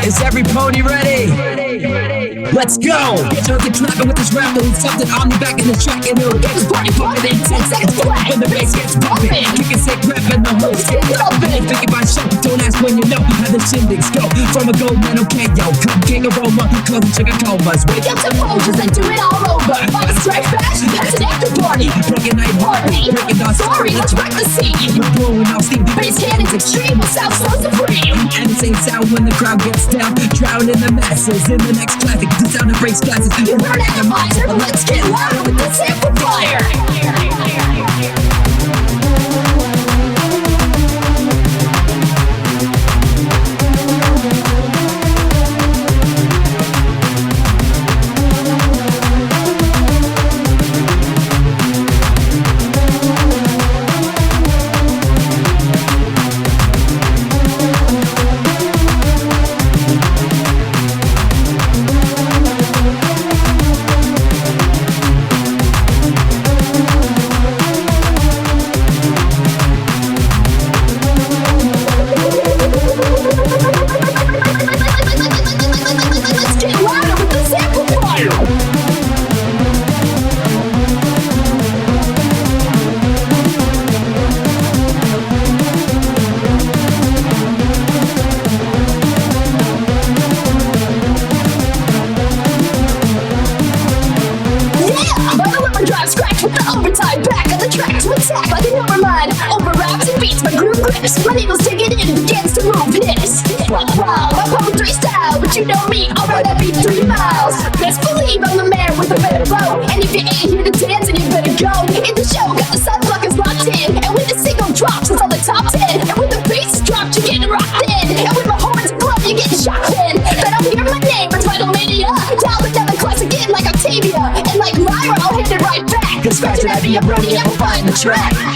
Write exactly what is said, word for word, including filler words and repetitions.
Is every pony ready? Let's go! Get your get trapping with this rap, doing something on me back in the track, and it'll get this party bumping in ten seconds flat. When the bass gets bumping, kicking sick rap and the whole shit thumping. Thinking about show, don't ask when you know how the shindigs go. From a gold medal K O, come king aroma, closing sugar comas. Wake up to Folgers and do it all over. By the strike bash, that's an after party. Breaking night heartbeat, breaking down sorry, let's wreck the scene. We're blowing off steam, bass cannons extreme, with sound so supreme. And the same sound when the crowd gets down, drowning the masses in the next classic. The sound of breaks glasses, you burn atomizer, but let's get louder with this amplifier. Like a number line, over raps and beats, my groove grips. My needles take it in and begins to move this. Wow, wow, my poetry style, but you know me, I'll run that beat three miles. Best believe I'm the man with the better flow. And if you ain't here to dance, then you better go. In the show, got the sunblockers locked in. And when the single drops, it's on the top ten. And when the bass drops, you're getting rocked in. And when my horns blow, you're getting shocked in. Then I'll hear my name, it's Vitalmania. Dial another class again like Octavia. And like Lyra, I'll hit it right back. Cause scratching at me, I'm running, I'm find the track.